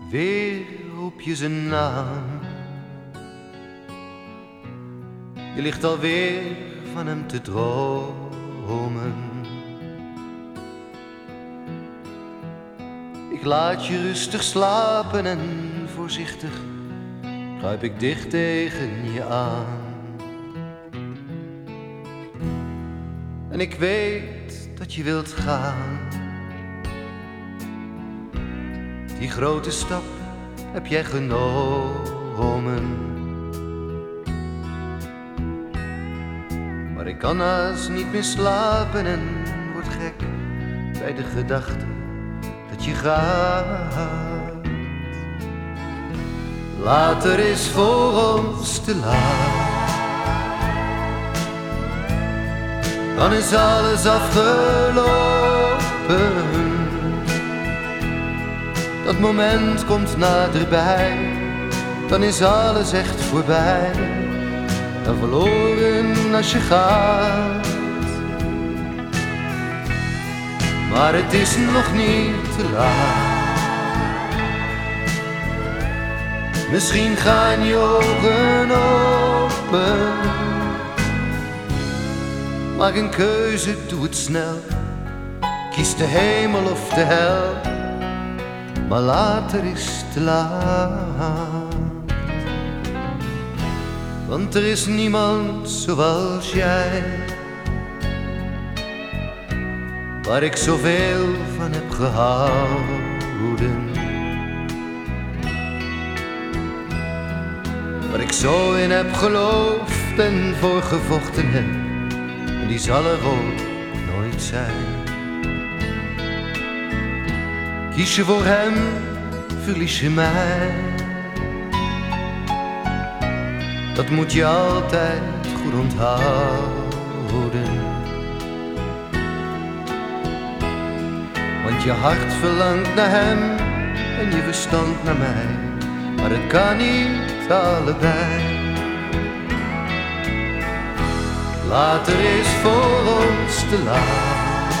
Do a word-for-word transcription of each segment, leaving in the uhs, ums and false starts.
Weer roep je zijn naam. Je ligt alweer van hem te dromen. Ik laat je rustig slapen en voorzichtig kruip ik dicht tegen je aan. En ik weet dat je wilt gaan. Die grote stap heb jij genomen. Maar ik kan haast niet meer slapen en word gek bij de gedachte dat je gaat. Later is voor ons te laat. Dan is alles afgelopen. Dat moment komt naderbij. Dan is alles echt voorbij. En verloren als je gaat. Maar het is nog niet te laat. Misschien gaan je ogen open. Maak een keuze, doe het snel. Kies de hemel of de hel. Maar later is te laat. Want er is niemand zoals jij, waar ik zoveel van heb gehouden. Waar ik zo in heb geloofd en voor gevochten heb. En die zal er ook nooit zijn. Kies je voor hem, verlies je mij. Dat moet je altijd goed onthouden. Want je hart verlangt naar hem en je verstand naar mij. Maar het kan niet allebei. Later is voor ons te laat.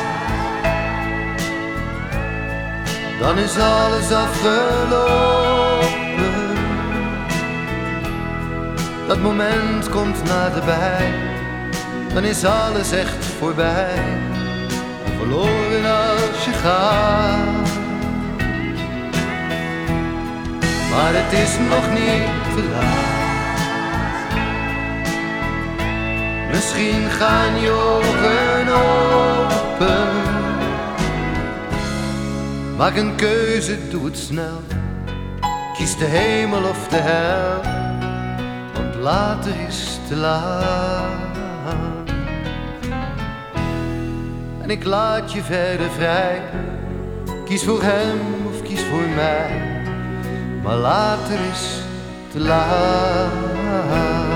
Dan is alles afgelopen. Dat moment komt naderbij. Dan is alles echt voorbij. En verloren als je gaat. Maar het is nog niet te laat. Misschien gaan je ogen open. Maak een keuze, doe het snel. Kies de hemel of de hel. Want later is te laat. En ik laat je verder vrij. Kies voor hem of kies voor mij. Maar later is te laat.